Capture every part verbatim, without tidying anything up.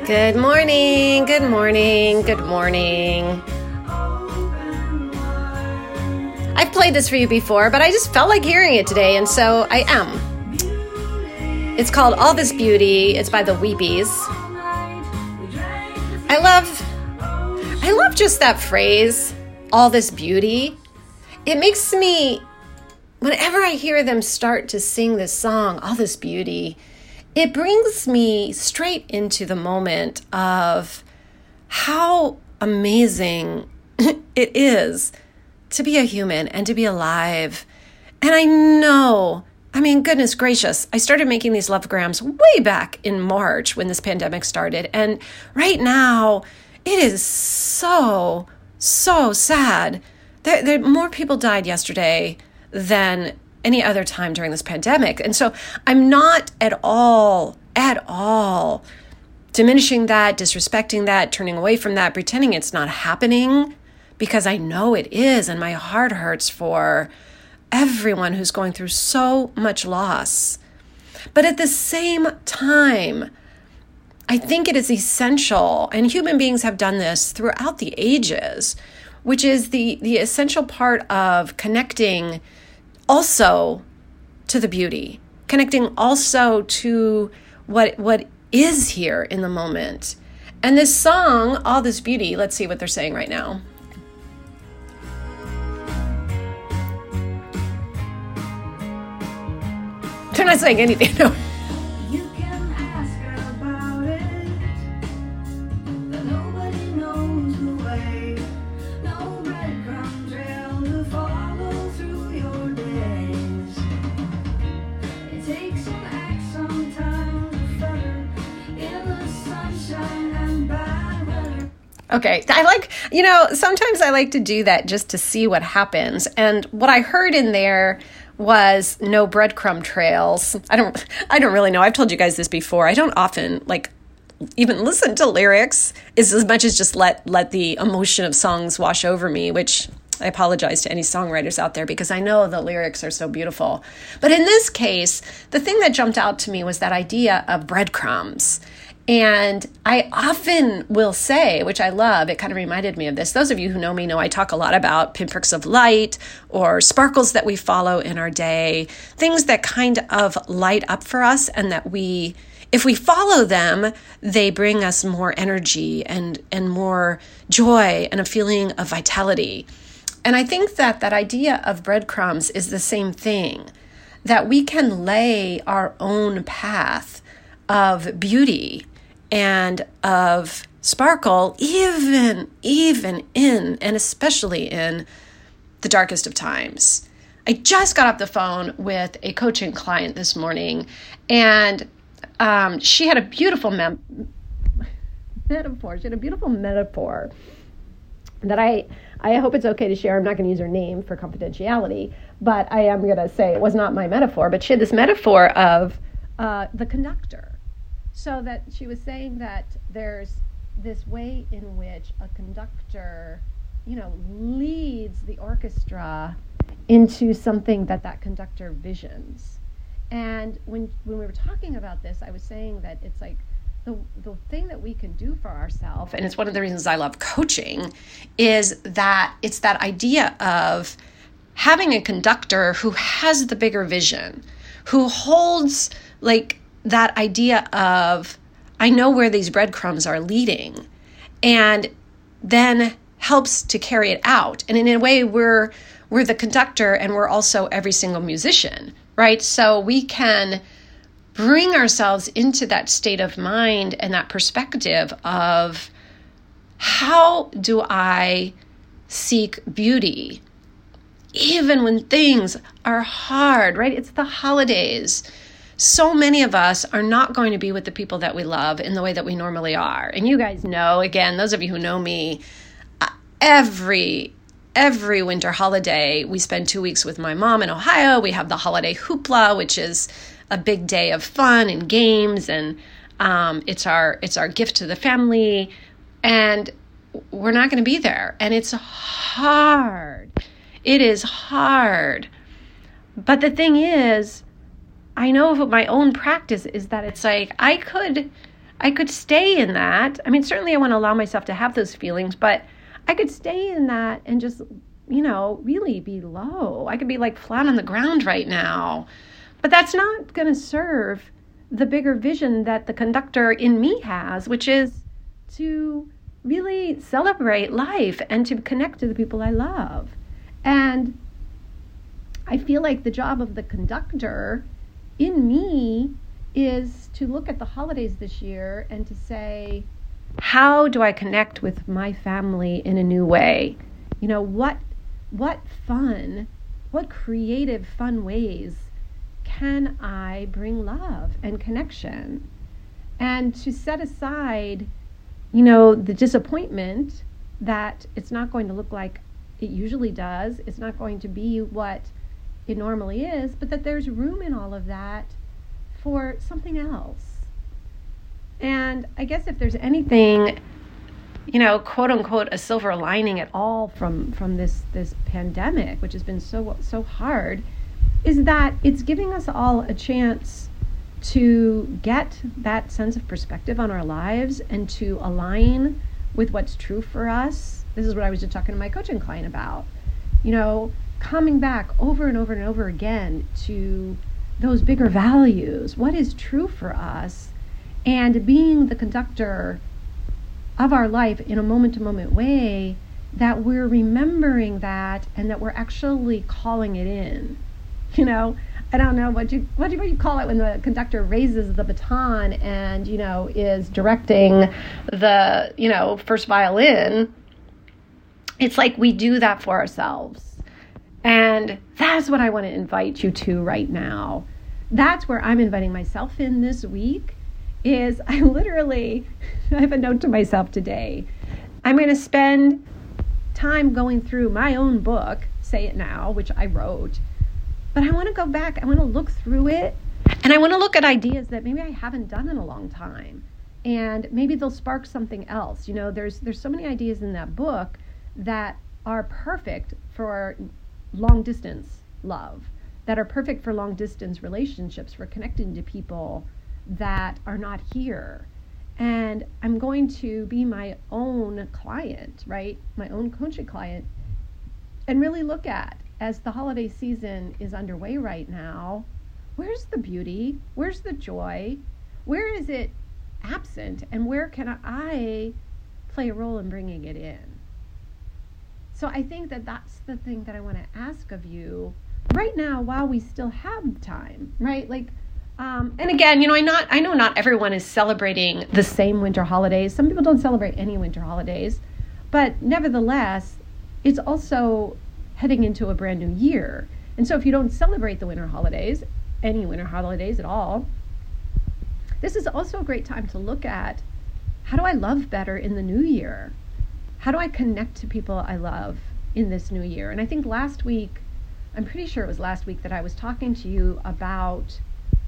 Good morning, good morning, good morning. I've played this for you before, but I just felt like hearing it today, and so I am. It's called All This Beauty. It's by the Weepies. I love, I love just that phrase, all this beauty. It makes me, whenever I hear them start to sing this song, All This Beauty, it brings me straight into the moment of how amazing it is to be a human and to be alive. And I know, I mean, goodness gracious, I started making these lovegrams way back in March when this pandemic started. And right now, it is so, so sad. There, there, more people died yesterday than any other time during this pandemic. And so I'm not at all, at all diminishing that, disrespecting that, turning away from that, pretending it's not happening, because I know it is. And my heart hurts for everyone who's going through so much loss. But at the same time, I think it is essential, and human beings have done this throughout the ages, which is the, the essential part of connecting also to the beauty, connecting also to what what is here in the moment. And this song, All This Beauty, let's see what they're saying right now. They're not saying anything, no. Okay, I like, you know, sometimes I like to do that just to see what happens. And what I heard in there was no breadcrumb trails. I don't, I don't really know. I've told you guys this before. I don't often like even listen to lyrics is as much as just let, let the emotion of songs wash over me, which I apologize to any songwriters out there because I know the lyrics are so beautiful. But in this case, the thing that jumped out to me was that idea of breadcrumbs. And I often will say, which I love, it kind of reminded me of this. Those of you who know me know I talk a lot about pinpricks of light or sparkles that we follow in our day, things that kind of light up for us and that we, if we follow them, they bring us more energy and, and more joy and a feeling of vitality. And I think that that idea of breadcrumbs is the same thing, that we can lay our own path of beauty and of sparkle, even, even in, and especially in the darkest of times. I just got off the phone with a coaching client this morning, and um, she had a beautiful mem- metaphor. She had a beautiful metaphor that I, I hope it's okay to share. I'm not going to use her name for confidentiality, but I am going to say it was not my metaphor, but she had this metaphor of uh, the conductor. So that she was saying that there's this way in which a conductor, you know, leads the orchestra into something that that conductor visions. And when when we were talking about this, I was saying that it's like the the thing that we can do for ourselves, and it's one of the reasons I love coaching, is that it's that idea of having a conductor who has the bigger vision, who holds like that idea of, I know where these breadcrumbs are leading, and then helps to carry it out. And in a way, we're we're the conductor and we're also every single musician, right? So we can bring ourselves into that state of mind and that perspective of, how do I seek beauty even when things are hard, right? It's the holidays. So many of us are not going to be with the people that we love in the way that we normally are. And you guys know, again, those of you who know me, every every winter holiday, we spend two weeks with my mom in Ohio. We have the holiday hoopla, which is a big day of fun and games, and um, it's our it's our gift to the family. And we're not going to be there, and it's hard. It is hard. But the thing is, I know of my own practice is that it's like I could, I could stay in that. I mean, certainly I want to allow myself to have those feelings, but I could stay in that and just, you know, really be low. I could be like flat on the ground right now. But that's not going to serve the bigger vision that the conductor in me has, which is to really celebrate life and to connect to the people I love. And I feel like the job of the conductor in me is to look at the holidays this year and to say, how do I connect with my family in a new way? You know, what what fun, what creative, fun ways can I bring love and connection? And to set aside, you know, the disappointment that it's not going to look like it usually does. It's not going to be what it normally is, but that there's room in all of that for something else. And I guess if there's anything, you know, quote unquote, a silver lining at all from, from this, this pandemic, which has been so, so hard, is that it's giving us all a chance to get that sense of perspective on our lives and to align with what's true for us. This is what I was just talking to my coaching client about. You know, coming back over and over and over again to those bigger values, what is true for us, and being the conductor of our life in a moment-to-moment way, that we're remembering that and that we're actually calling it in. You know, I don't know what you what do you, what you call it when the conductor raises the baton and, you know, is directing the, you know, first violin. It's like we do that for ourselves. And that's what I want to invite you to right now. That's where I'm inviting myself in this week. Is I literally, I have a note to myself today. I'm going to spend time going through my own book, Say It Now, which I wrote. But I want to go back, I want to look through it, and I want to look at ideas that maybe I haven't done in a long time. And maybe they'll spark something else. You know, there's there's so many ideas in that book that are perfect for long distance love, that are perfect for long distance relationships, for connecting to people that are not here. And I'm going to be my own client, right? My own coaching client, and really look at, as the holiday season is underway right now, where's the beauty? Where's the joy? Where is it absent? And where can I play a role in bringing it in? So I think that that's the thing that I want to ask of you right now while we still have time, right? Like, um, and again, you know, I not I know not everyone is celebrating the same winter holidays. Some people don't celebrate any winter holidays, but nevertheless, it's also heading into a brand new year. And so if you don't celebrate the winter holidays, any winter holidays at all, this is also a great time to look at, how do I love better in the new year? How do I connect to people I love in this new year? And I think last week, I'm pretty sure it was last week that I was talking to you about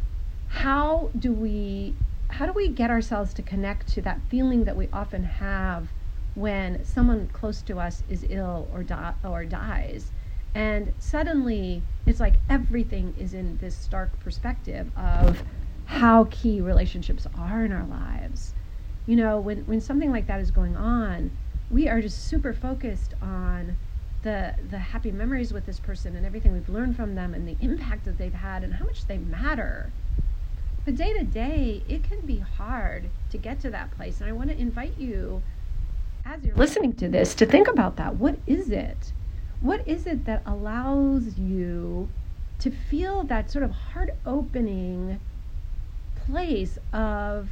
how do we, how do we get ourselves to connect to that feeling that we often have when someone close to us is ill or di- or dies. And suddenly it's like everything is in this stark perspective of how key relationships are in our lives. You know, when, when something like that is going on, we are just super focused on the the happy memories with this person and everything we've learned from them and the impact that they've had and how much they matter. But day to day, it can be hard to get to that place. And I want to invite you, as you're listening to this, to think about that. What is it? What is it that allows you to feel that sort of heart-opening place of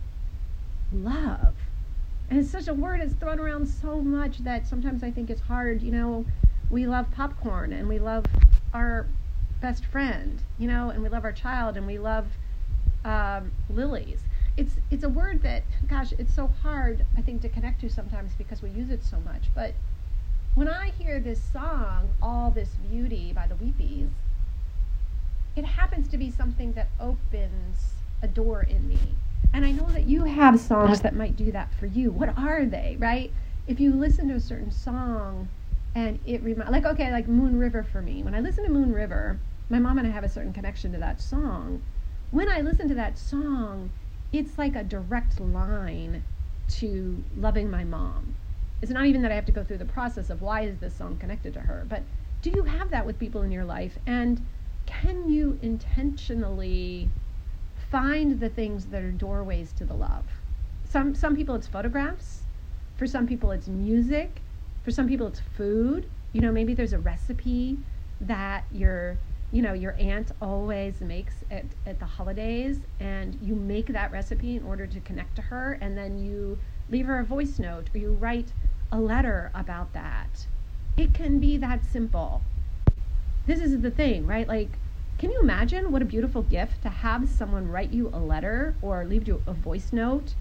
love? And it's such a word that's thrown around so much that sometimes I think it's hard. You know, we love popcorn and we love our best friend, you know, and we love our child and we love um, lilies. It's it's a word that, gosh, it's so hard, I think, to connect to sometimes because we use it so much. But when I hear this song, All This Beauty by the Weepies, it happens to be something that opens a door in me. And I know that you have songs that might do that for you. What are they, right? If you listen to a certain song and it reminds, like, okay, like Moon River for me. When I listen to Moon River, my mom and I have a certain connection to that song. When I listen to that song, it's like a direct line to loving my mom. It's not even that I have to go through the process of why is this song connected to her, but do you have that with people in your life? And can you intentionally find the things that are doorways to the love? Some some people it's photographs. For some people it's music. For some people it's food. You know, maybe there's a recipe that your, you know, your aunt always makes at, at the holidays, and you make that recipe in order to connect to her, and then you leave her a voice note or you write a letter about that. It can be that simple. This is the thing, right? Like, can you imagine what a beautiful gift to have someone write you a letter or leave you a voice note?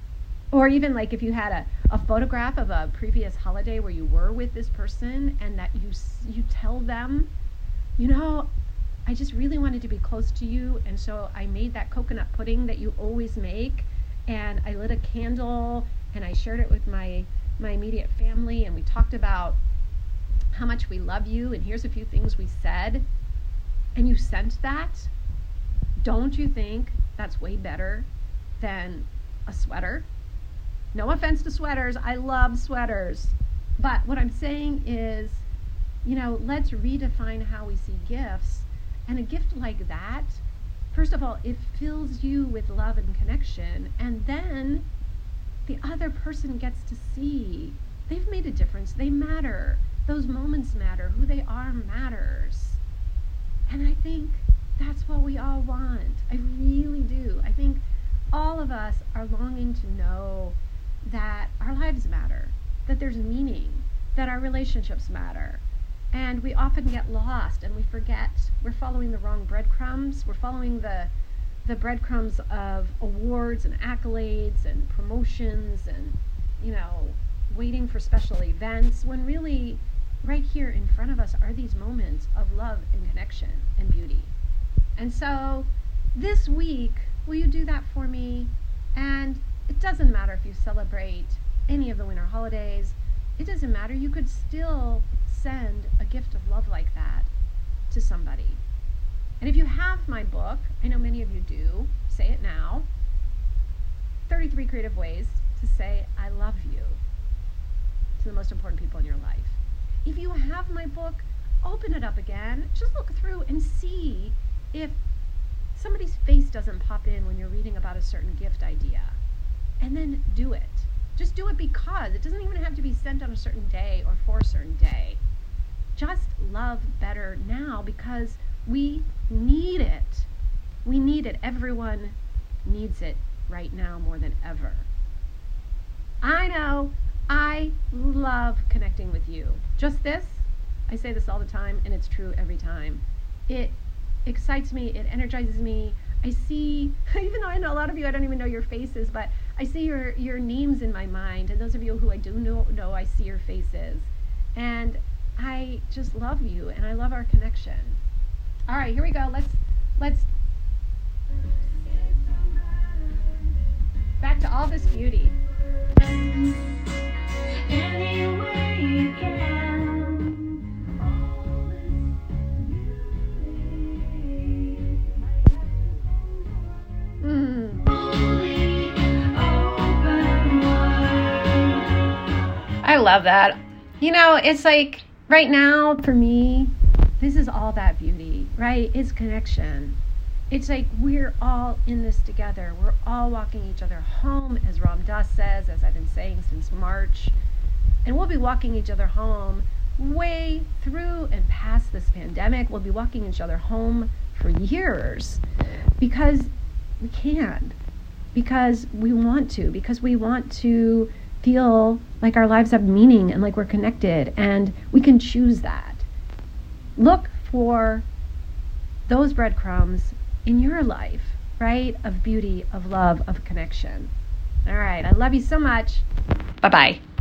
Or even like if you had a, a photograph of a previous holiday where you were with this person and that you you tell them, you know, I just really wanted to be close to you, and so I made that coconut pudding that you always make, and I lit a candle and I shared it with my my immediate family, and we talked about how much we love you, and here's a few things we said, and you sent that. Don't you think that's way better than a sweater? No offense to sweaters, I love sweaters, but what I'm saying is, you know, let's redefine how we see gifts. And a gift like that, first of all, it fills you with love and connection, and then the other person gets to see they've made a difference. They matter. Those moments matter. Who they are matters. And I think that's what we all want. I really do. I think all of us are longing to know that our lives matter, that there's meaning, that our relationships matter. And we often get lost and we forget. We're following the wrong breadcrumbs. We're following the the breadcrumbs of awards and accolades and promotions and, you know, waiting for special events, when really right here in front of us are these moments of love and connection and beauty. And so this week, will you do that for me? And it doesn't matter if you celebrate any of the winter holidays. It doesn't matter. You could still send a gift of love like that to somebody. And if you have my book, I know many of you do, say it now, thirty-three Creative Ways to Say I Love You to the most important people in your life. If you have my book, open it up again. Just look through and see if somebody's face doesn't pop in when you're reading about a certain gift idea. And then do it. Just do it because it doesn't even have to be sent on a certain day or for a certain day. Just love better now because we need it. We need it. Everyone needs it right now more than ever. I know. I love connecting with you. Just this, I say this all the time, and it's true every time. It excites me. It energizes me. I see, even though I know a lot of you, I don't even know your faces, but I see your, your names in my mind. And those of you who I do know, know, I see your faces. And I just love you, and I love our connection. All right, here we go. Let's, let's, back to all this beauty. Any way you can. Mm. I love that. You know, it's like right now for me, this is all that beauty, right? It's connection. It's like we're all in this together. We're all walking each other home, as Ram Dass says, as I've been saying since March. And we'll be walking each other home way through and past this pandemic. We'll be walking each other home for years because we can, because we want to, because we want to feel like our lives have meaning and like we're connected, and we can choose that. Look for those breadcrumbs in your life, right? Of beauty, of love, of connection. All right. I love you so much. Bye-bye.